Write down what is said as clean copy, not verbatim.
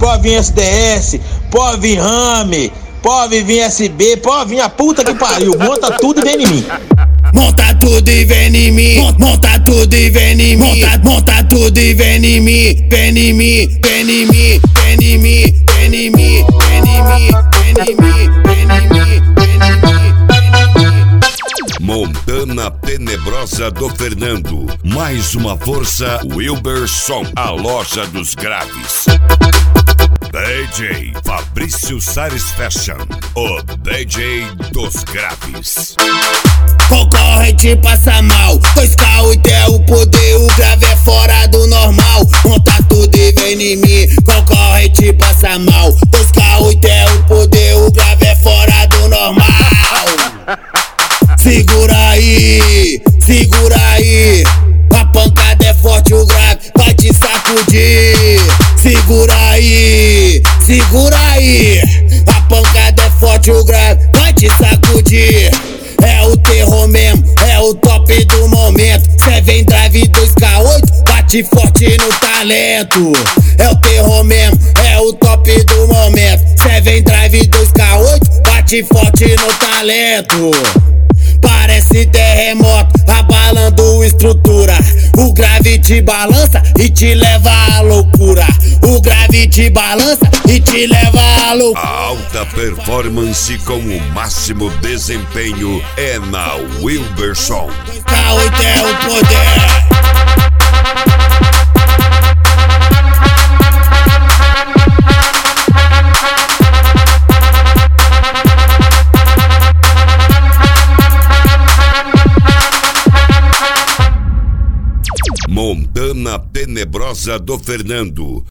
pode vir SDS, pode vir Rame, pode vir SB, pode vir a puta que pariu, monta tudo e vem em mim. Monta tudo e vem em mim, monta tudo e vem em mim, monta tudo e vem em mim, vem em mim, vem em mim, vem em mim, vem em mim, vem em mim, vem em mim, vem em mim, vem em mim. Montana Tenebrosa do Fernando. Mais uma força, Wilberson, a loja dos graves. DJ Fabrício Sares Fashion, o DJ dos graves. Concorrente passa mal, 2K8 é o poder, o grave é fora do normal. Monta tudo e vem em mim, concorrente passa mal, 2K8 é o poder, o grave é fora do normal. Segura aí, a pancada é forte, o grave vai te sacudir. Segura aí, a pancada é forte, o grave vai te sacudir. É o terror mesmo, é o top do momento. Cê vem drive 2K8, bate forte no talento. É o terror mesmo, é o top do momento. Cê vem drive 2K8, bate forte no talento. Parece terremoto, abalando estrutura. O grave te balança e te leva à loucura. O grave te balança e te leva à loucura. A alta performance com o máximo desempenho é na Wilberson. 2K8 é o poder. Montana Tenebrosa do Fernando.